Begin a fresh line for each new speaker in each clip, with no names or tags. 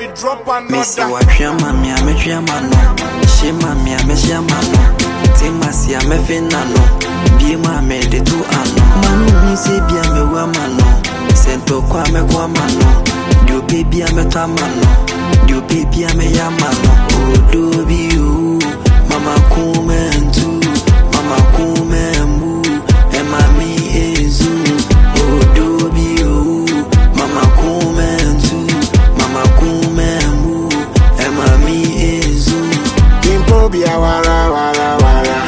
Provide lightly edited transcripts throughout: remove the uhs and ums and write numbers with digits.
drop another.
Missy wa shama mi ame shama no. Shema mi ame shama no. Timasi ame fina no. Biema me de tu ano. Manu nsi bia me wa mano. Sento kwa me kwa mano. Dio baby ame ta mano. Dio baby ame ya mano. Odo bi you. Mama kumentu. Mama kumembu. Emami ezu. Odo bi you. Mama kumentu. Mama kumembu. Emami ezu.
Impo bia wara wara wara.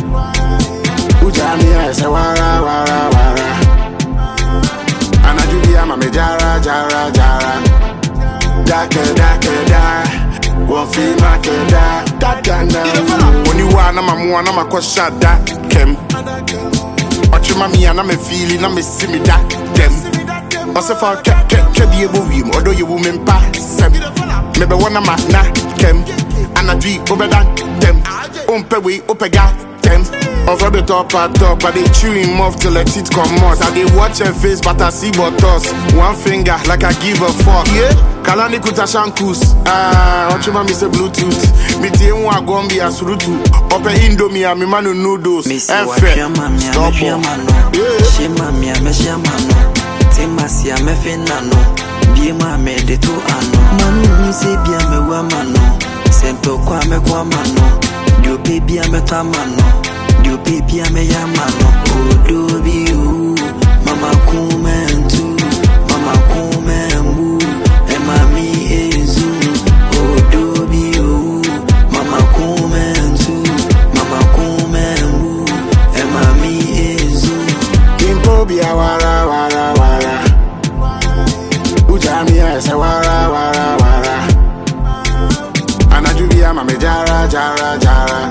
Ujami ese wara wara wara. Anajubia mame jara jara jara. Dake dake da. Wofi make da. Dadana. Oni wana mamu na makosha da kem. Ochima mi ana me feeling na me see me da dem. Ose fa ke di ebo wim odo ye wo mempa sem. Me be wona ma na kem. Anadwi obeda dem. Umpe we opega dem. Over the top at top, I dey chew him off till let it come out. I dey watch her face, but I see but us. One finger, like I give a fuck. Yeah, Kalani kuta shankus. Ochima mi se Bluetooth. Mi tie mwa gombi asurutu. Ope Indomie, mi manu noodles.
Missy wa shama mi ame shama no. Shema mi ame shama no. Timasi ame fina no. Biema me de tu ano. Manu nsi bia me wa mano. Sento kwa me kwa mano. Dio baby ame ta mano. Dio baby ame ya mano. Odo bi you. Mama kumentu. Mama kumembu. Emami ezu. Odo bi you. Mama kumentu. Mama kumembu. Emami ezu.
Impo bia wara wara wara. Ujami ese wara wara wara. Anajubia mame jara jara jara.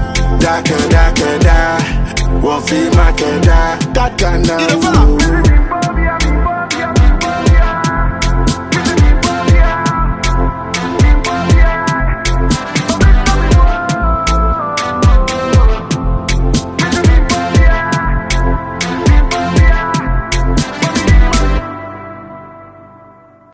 Dake dake da. Wofi make da. Dadana.